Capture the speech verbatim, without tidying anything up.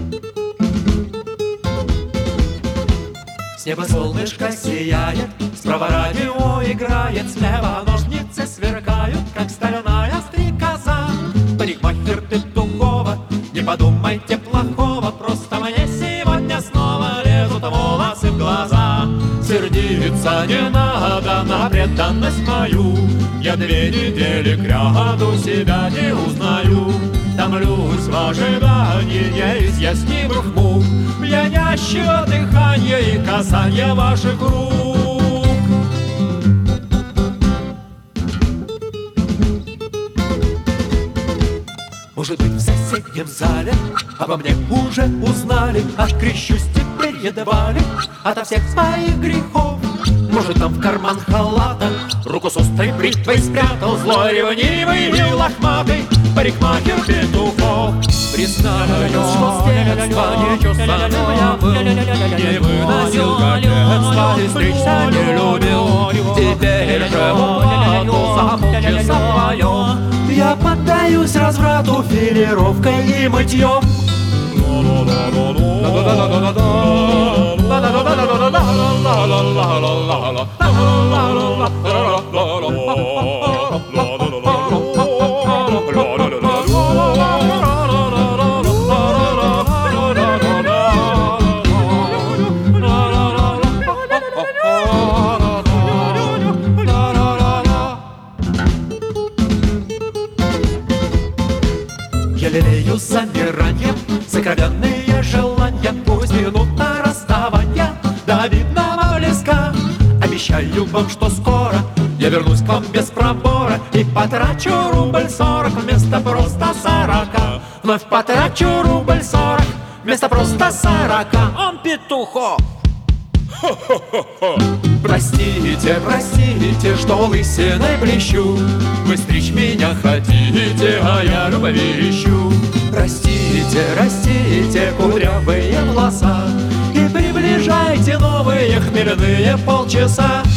С неба солнышко сияет, справа радио играет, слева ножницы сверкают, как стальная стрекоза. Парикмахер Петухова, не подумайте плохого, просто мне сегодня снова лезут волосы в глаза. Сердиться не надо на преданность мою, я две недели кряду себя не узнаю. Томлюсь в ожидании неизъяснимых мук, пьянящего дыхания и касания ваших рук. Может быть, в соседнем зале обо мне уже узнали, открещусь теперь едва ли ото всех своих грехов. Может, там в карман халата руку с острой бритвой спрятал злой, ревнивый и лохматый парикмахер Петухов. Признаюсь, что с детства нечесанным я был, не выносил кокетства и стричься не любил. Теперь же в уплату за полчаса своем я поддаюсь разврату филировкой и мытьем. Я лелею замиранием сокровенные желания, пусть минута расставания до обидного близка. Обещаю вам, что скоро я вернусь к вам без пробора и потрачу рубль сорок вместо просто сорока. Вновь потрачу рубль сорок вместо просто сорока. Он Петухов. Простите, простите, что лысиной блещу. Вы стричь меня хотите, а я любви ищу. Растите, растите кудрявые волоса и приближайте новые хмельные полчаса.